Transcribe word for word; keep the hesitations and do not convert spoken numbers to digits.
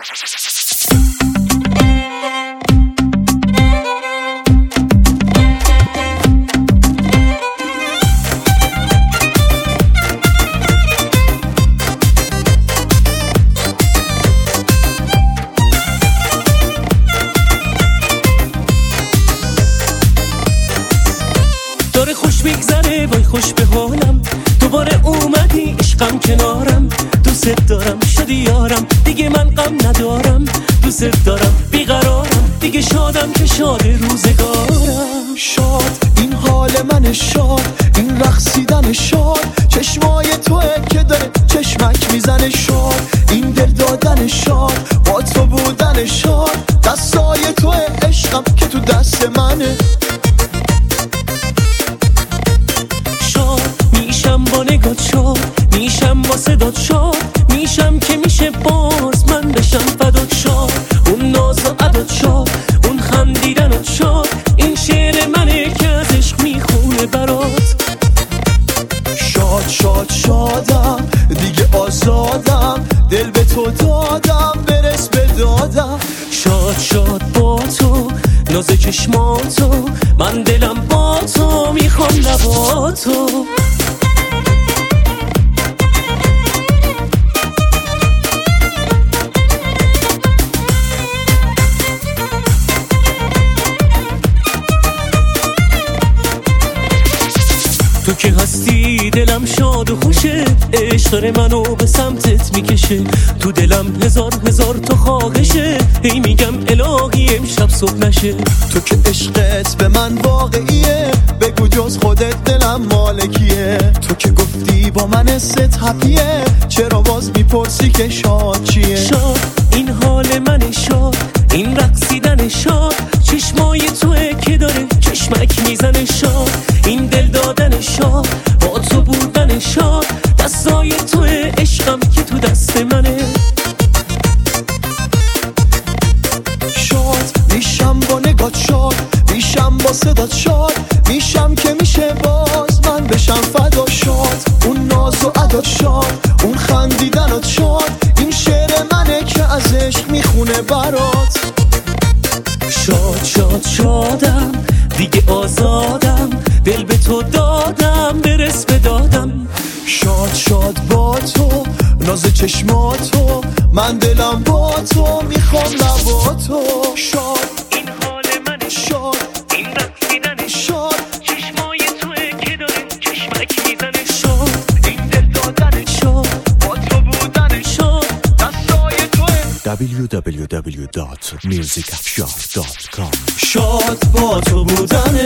داره خوش میگذره وای خوش به حالم، دوباره اومدی عشقم کنارم، دوست دارم شدی یارم دیگه من غم ندارم، دوست دارم بیقرارم دیگه شادم که شاد روزگارم. شاد این حال من شاد، این رقصیدن شاد، چشمای توه که داره چشمک میزنه شاد، این دل دادن شاد، با تو بودن شاد، دستای توه عشقم که تو دست منه. میشم با نگات شاد، میشم با صدات شاد، میشم که میشه باز من بشم فدات شاد، اون ناز و عدات شاد، اون خندیدنات شاد، این شعر منه که از عشق میخونه برات. شاد شاد شادم دیگه آزادم، دل به تو دادم برس به دادم. شاد شاد با تو ناز چشماتو، من دلم با تو میخوام لباتو. تو که هستی دلم شاد و خوشه، عشق داره منو به سمتت میکشه، تو دلم هزار هزار تو خواهشه، هی میگم الهی امشب صبح نشه. تو که عشقت به من واقعیه، بگو جز خودت دلم مالکیه. تو که گفتی با من ست هپیه، چرا باز میپرسی که شاد چیه؟ شاد این حال من شاد، این رقصیدن شاد، چشمای توه که داره چشمک میزنه شاد، این دل دادن شاد، با تو بودن شاد، دستای توه عشقم که تو دست منه. شاد میشم با نگات شاد، میشم با صدات شاد، میشم که میشه باز من بشم فدا شاد، اون ناز و عدات شاد، اون خندیدنات شاد، این شعر منه که از عشق میخونه برات. شاد شاد شادم دیگه آزادم، دل به تو دادم برس به دادم. شاد شاد با تو ناز چشماتو، من دلم با تو میخوام لباتو. شاد این حال من شاد، این رقصیدن شاد، چشمای توه که داره چشمک میزنه شاد، این دل دادن شاد، با تو بودن شاد، دستای توه. دبلیو دبلیو دبلیو دات میوزیک افشار دات کام. شاد با تو بودن